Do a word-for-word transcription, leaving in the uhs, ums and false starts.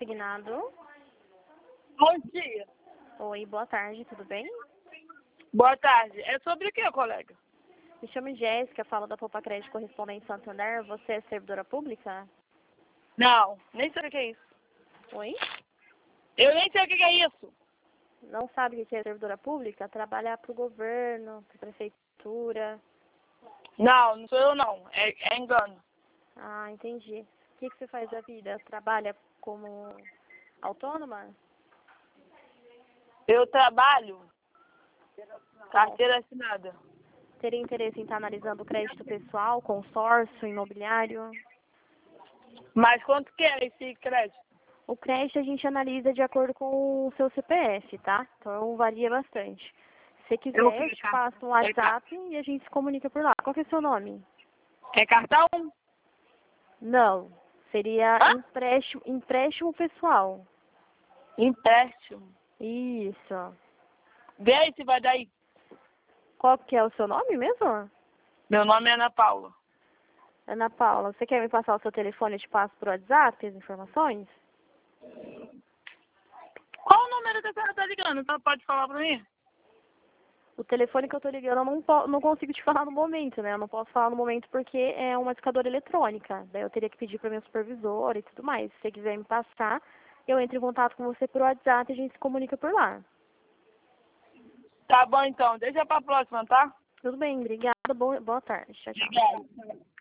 Consignado. Bom dia. Oi, boa tarde, tudo bem? Boa tarde. É sobre o que, colega? Me chamo Jéssica, falo da Poupa Crédito Correspondente Santander. Você é servidora pública? Não, nem sei o que é isso. Oi? Eu nem sei o que é isso. Não sabe o que é servidora pública? Trabalhar para o governo, para a prefeitura. Não, não sou eu não. É, é engano. Ah, entendi. O que, que você faz da vida? Trabalha como autônoma? Eu trabalho carteira assinada. Teria interesse em estar analisando o crédito pessoal, consórcio, imobiliário? Mas quanto que é esse crédito? O crédito a gente analisa de acordo com o seu C P F, tá? Então varia bastante. Se você Eu quiser, eu fiz te car- passo um é, ca- WhatsApp e a gente se comunica por lá. Qual que é o seu nome? é cartão? Não. Seria Hã? empréstimo, empréstimo pessoal. Empréstimo. Isso. Vê aí se vai daí. Qual que é o seu nome mesmo? Meu nome é Ana Paula. Ana Paula, você quer me passar o seu telefone? Eu te passo por WhatsApp as informações? Qual o número que a senhora tá ligando? Então pode falar pra mim? O telefone que eu tô ligando eu não, po- não consigo te falar no momento, né? Eu não posso falar no momento porque é uma discadora eletrônica. Daí eu teria que pedir para minha supervisora e tudo mais. Se você quiser me passar, eu entro em contato com você por WhatsApp e a gente se comunica por lá. Tá bom então. Deixa pra próxima, tá? Tudo bem, obrigada. Boa, boa tarde. Tchau, tchau. Obrigado.